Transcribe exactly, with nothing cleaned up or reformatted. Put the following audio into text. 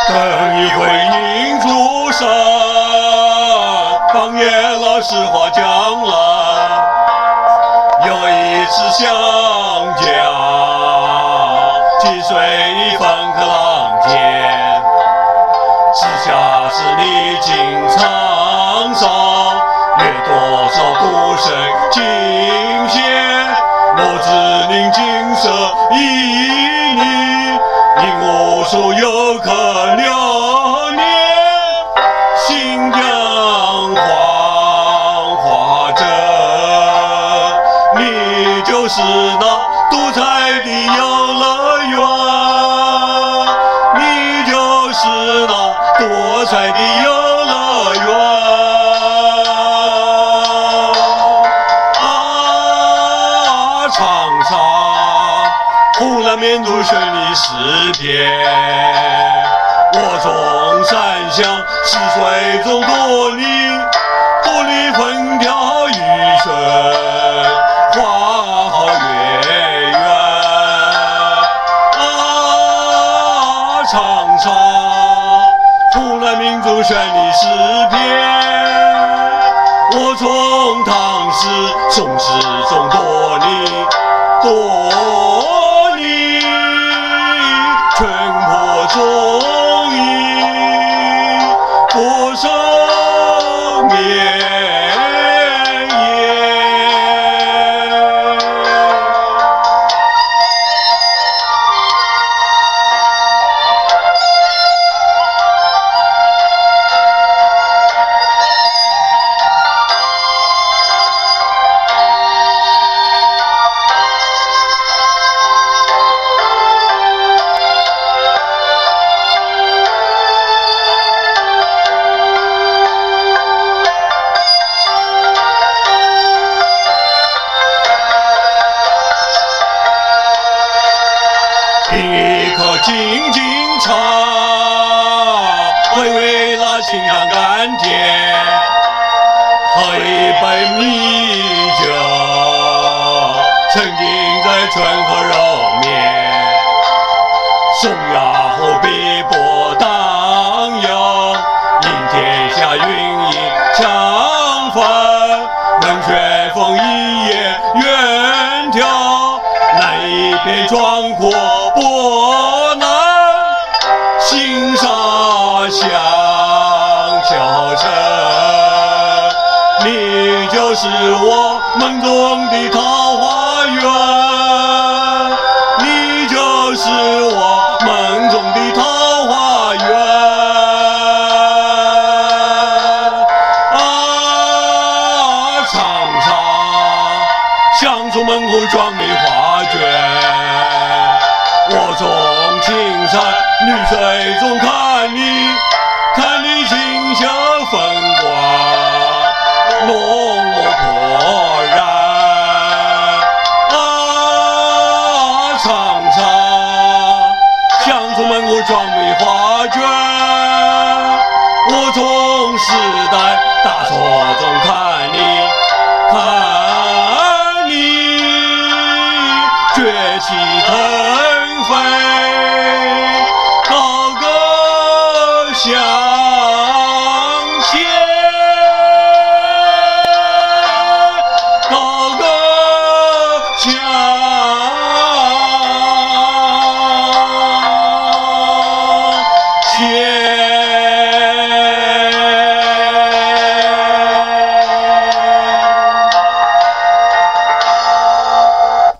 等一回迎主神，放眼了实话讲了，有一次相交，几岁一分可浪尖，时下是历经沧桑，阅多少古圣今贤，我只领景色旖旎，因无数游客流年，新疆黄花镇，你就是那独裁的游乐园，你就是那多彩的游乐园啊！长沙湖南民族旋律诗篇，我从山乡溪水中夺你，夺你风调雨顺，花好月圆啊！长沙湖南民族旋律诗篇，我从唐诗宋诗中夺你，夺你春波中意，多少绵延。品一颗静静茶，回味那清香甘甜，喝一杯米酒，沉浸在春和柔绵，松崖后碧波荡漾，迎天下云影相逢，能旋风一夜远眺，那一片壮阔波澜，心沙响小城，你就是我梦中的桃花源，你就是我梦中的桃花源啊！长沙乡村门户壮丽画卷，我从青山绿水中看你，看你清秀风光，落落魄然啊！长沙乡村门户壮丽画卷，我从时代大错中看你，看你崛起腾飞，高歌向前，高歌向前。